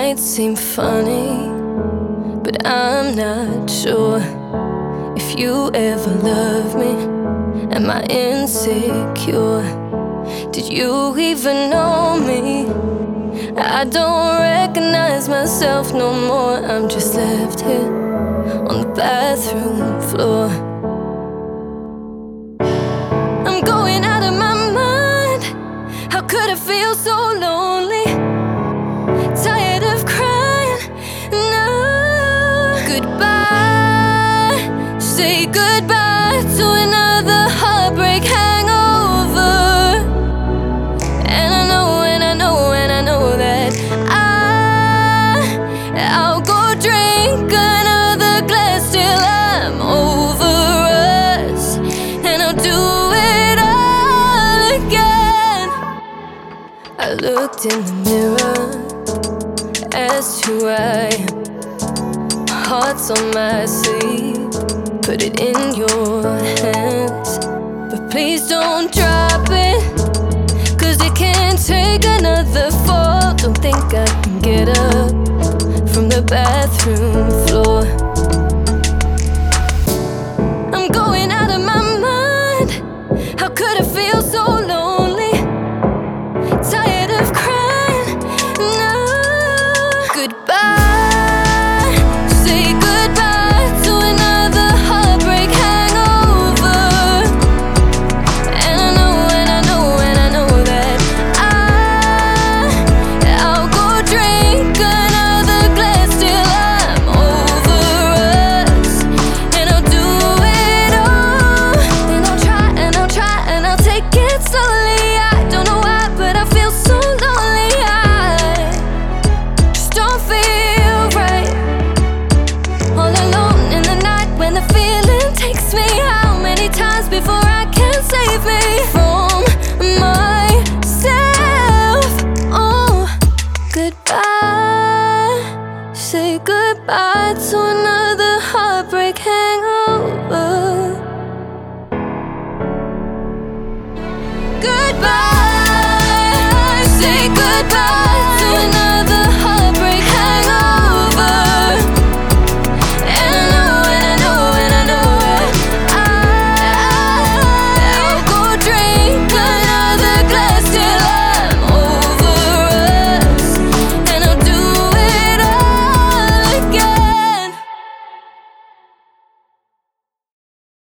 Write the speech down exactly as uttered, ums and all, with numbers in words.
might seem funny, but I'm not sure if you ever loved me. Am I insecure? Did you even know me? I don't recognize myself no more. I'm just left here on the bathroom floor. I'm going out of my mind. How could I feel so lonely? Tired of crying. No. Goodbye. Say goodbye to another heartbreak hangover. And I know, and I know, and I know that I, I'll go drink another glass till I'm over us, and I'll do it all again. I looked in the mirror, asked who I am. Heart's on my sleeve, put it in your hands. But please don't drop it, cause it can't take another fall. Don't think I can get up from the bathroom floor.